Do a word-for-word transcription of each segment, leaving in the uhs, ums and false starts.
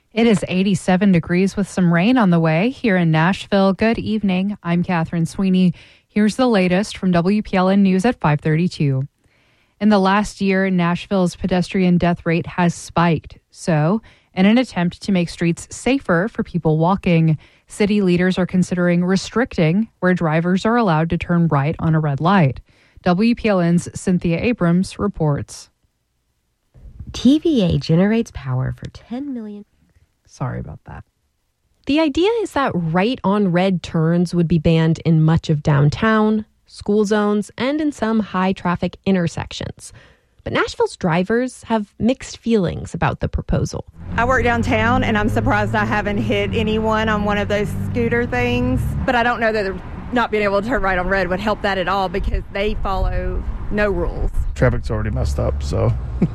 It is eighty-seven degrees with some rain on the way here in Nashville. Good evening. I'm Catherine Sweeney. Here's the latest from W P L N News at five thirty-two. In the last year, Nashville's pedestrian death rate has spiked. So, in an attempt to make streets safer for people walking, city leaders are considering restricting where drivers are allowed to turn right on a red light. W P L N's Cynthia Abrams reports. T V A generates power for ten million. Sorry about that. The idea is that right on red turns would be banned in much of downtown, school zones, and in some high-traffic intersections. But Nashville's drivers have mixed feelings about the proposal. I work downtown, and I'm surprised I haven't hit anyone on one of those scooter things. But I don't know that not being able to turn right on red would help that at all because they follow no rules. Traffic's already messed up, so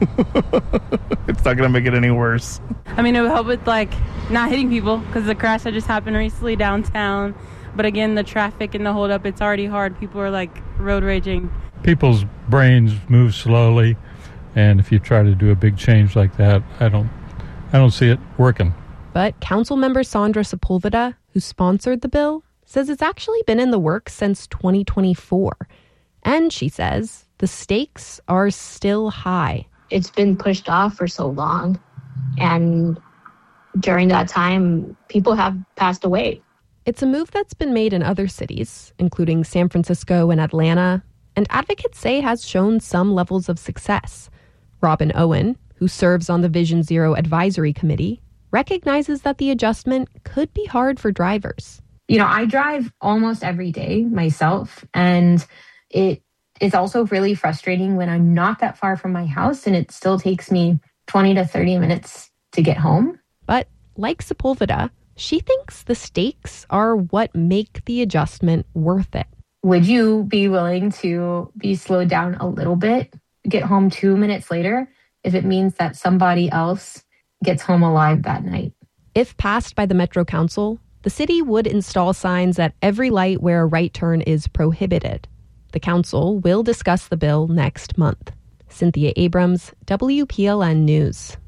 it's not going to make it any worse. I mean, it would help with, like, not hitting people because the crash that just happened recently downtown. But again, the traffic and the holdup, it's already hard. People are, like, road raging. People's brains move slowly, and if you try to do a big change like that, I don't, I don't see it working. But Councilmember Sandra Sepulveda, who sponsored the bill, says it's actually been in the works since twenty twenty-four. And she says the stakes are still high. It's been pushed off for so long. And during that time, people have passed away. It's a move that's been made in other cities, including San Francisco and Atlanta, and advocates say has shown some levels of success. Robin Owen, who serves on the Vision Zero Advisory Committee, recognizes that the adjustment could be hard for drivers. You know, I drive almost every day myself, and it is also really frustrating when I'm not that far from my house and it still takes me twenty to thirty minutes to get home. But like Sepulveda, she thinks the stakes are what make the adjustment worth it. Would you be willing to be slowed down a little bit, get home two minutes later, if it means that somebody else gets home alive that night? If passed by the Metro Council, the city would install signs at every light where a right turn is prohibited. The council will discuss the bill next month. Cynthia Abrams, W P L N News.